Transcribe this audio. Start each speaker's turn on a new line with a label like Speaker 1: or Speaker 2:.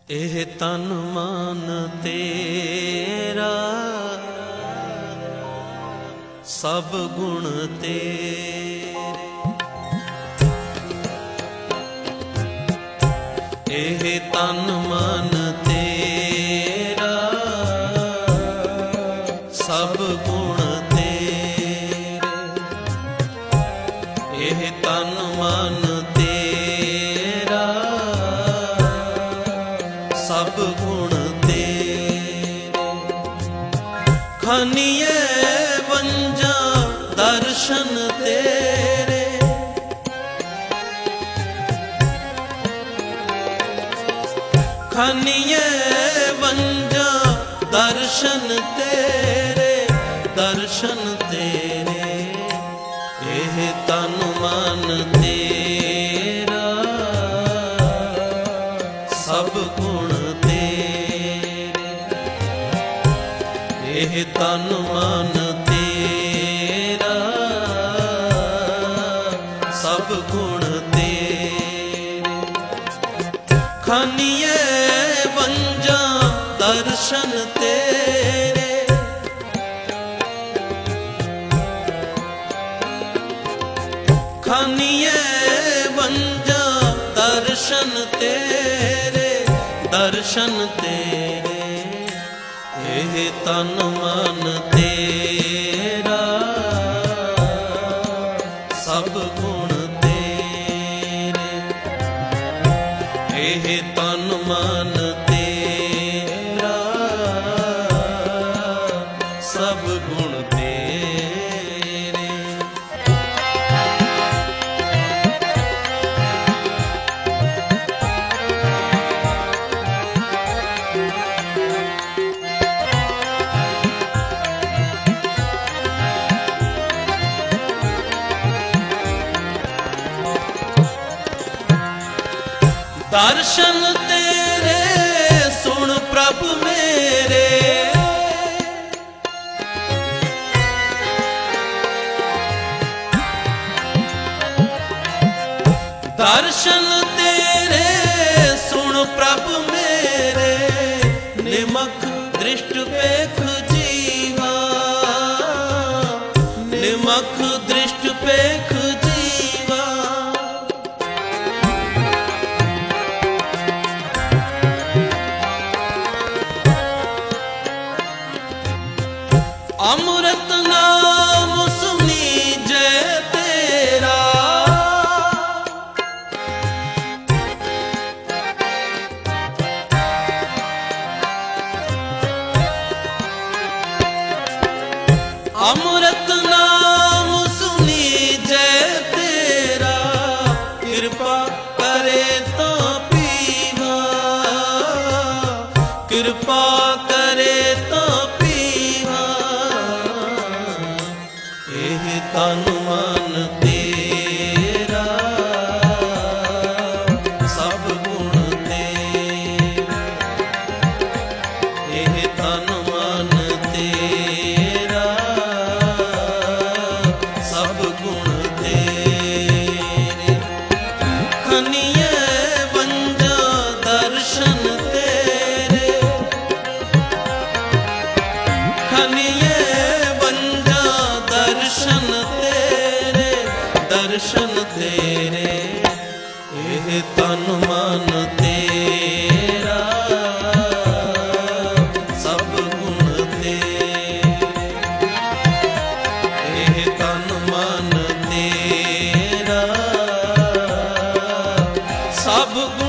Speaker 1: एह तन मन तेरा सब गुण तेरे। एह तन मन तेरा सब गुण तेरे। एह तन मन तेरा सब गुण तेरे। खनिए वंजा दर्शन तेरे। खनिए वंजा दर्शन तेरे। दर्शन तेरे। एह तन मन तेरा सब गुण तेरे। एह तन मन तेरा सब गुण तेरे। खनिए वंजा दर्शन तेरे। खनिए वंजा दर्शन तेरे। दर्शन तेरे। एह तन मन तेरा सब गुण तेरे। एह तन मन तेरा सब गुण तेरे। दर्शन तेरे सुन प्रभु मेरे। दर्शन तेरे सुन प्रभु मेरे। निमख दृष्ट पेख जीवा। निमख दृष्ट पेख जीवा। अमृत नाम सुनी जय तेरा। अमृत नाम सुनी जय तेरा। कृपा करे तो पीवा। कृपा करे तो पीवा। एह तन मन तेरा सब गुण तेरे। एह तन मन तेरा सब गुण तेरे। खनिए वंजा दर्शन तेरे। खनिए वंजा दर्शन तेरे। दर्शन तेरे। एह तन मन तेरा सब गुण तेरे। एह तन मन तेरा सब गुण